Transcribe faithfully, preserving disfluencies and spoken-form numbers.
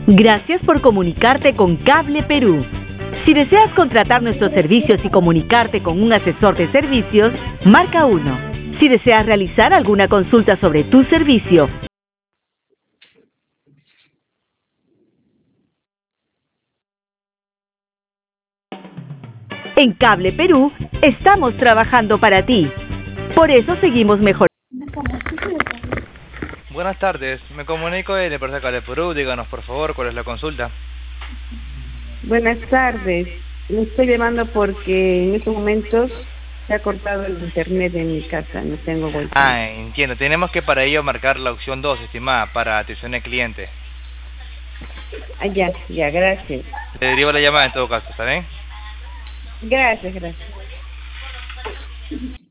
Gracias por comunicarte con Cable Perú. Si deseas contratar nuestros servicios y comunicarte con un asesor de servicios, marca uno. Si deseas realizar alguna consulta sobre tu servicio, en Cable Perú estamos trabajando para ti. Por eso seguimos mejorando. Buenas tardes, me comunico de la empresa Cable Perú. Díganos por favor cuál es la consulta. Buenas tardes, me estoy llamando porque en estos momentos se ha cortado el internet de mi casa, no tengo wifi. Ah, entiendo, tenemos que para ello marcar la opción dos, estimada, para atención al cliente. Ah, ya, ya, gracias. Le derivo la llamada en todo caso, ¿está bien? Gracias, gracias.